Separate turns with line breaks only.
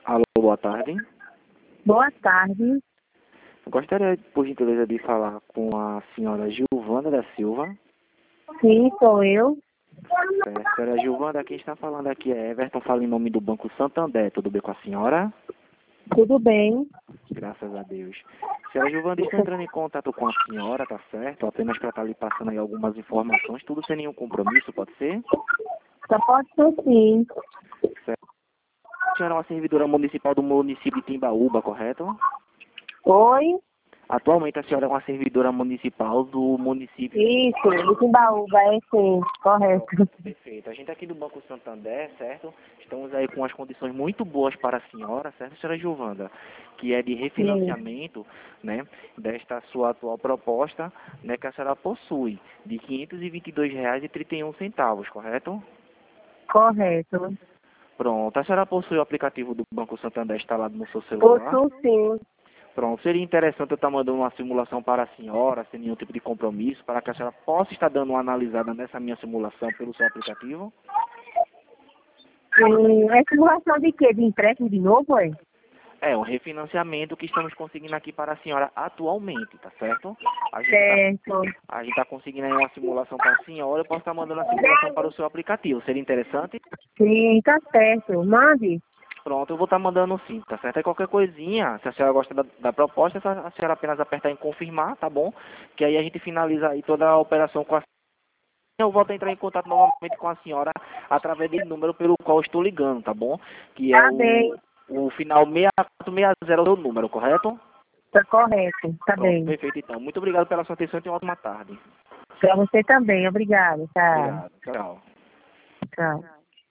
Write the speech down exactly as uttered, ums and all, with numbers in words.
Alô, boa tarde.
Boa tarde.
Gostaria, por gentileza, de falar com a senhora Gilvana da Silva.
Sim, sou eu.
Certo. Senhora Gilvana, quem está falando aqui é Everton, fala em nome do Banco Santander. Tudo bem com a senhora?
Tudo bem?
Graças a Deus. Senhora Gilvana, estou entrando em contato com a senhora, tá certo? Apenas para estar lhe passando aí algumas informações, tudo sem nenhum compromisso, pode ser?
Só pode ser sim.
Certo. A senhora é uma servidora municipal do município de Timbaúba, correto?
Oi?
Atualmente a senhora é uma servidora municipal do município.
Isso, de Timbaúba, é sim, correto.
Perfeito. A gente aqui do Banco Santander, certo? Estamos aí com as condições muito boas para a senhora, certo, senhora Giovanda? Que é de
Sim,
refinanciamento, né, desta sua atual proposta, né, que a senhora possui, de quinhentos e vinte e dois reais e trinta e um centavos, correto?
correto.
Pronto. A senhora possui o aplicativo do Banco Santander instalado no seu celular?
Possuo sim.
Pronto, seria interessante eu estar mandando uma simulação para a senhora, sem nenhum tipo de compromisso, para que a senhora possa estar dando uma analisada nessa minha simulação pelo seu aplicativo?
Hum, é simulação de quê? De empréstimo de novo, é?
É, um refinanciamento que estamos conseguindo aqui para a senhora atualmente, tá certo? A gente
Certo.
está a gente tá conseguindo aí uma simulação para a senhora, eu posso estar mandando a simulação para o seu aplicativo, seria interessante?
Sim, tá certo. Mande.
Pronto, eu vou estar mandando sim, tá certo? É qualquer coisinha, se a senhora gosta da, da proposta, é só a senhora apenas apertar em confirmar, tá bom? Que aí a gente finaliza aí toda a operação com a eu volto a entrar em contato novamente com a senhora através desse número pelo qual estou ligando, tá bom? Que é
Tá
o,
bem.
o final seis quatro seis zero, é o seu número, correto?
Tá correto. Tá
Pronto,
bem.
perfeito então. Muito obrigado pela sua atenção e tenha uma ótima tarde.
Pra você também. Obrigada. Tá.
Obrigado. Tchau.
Tchau.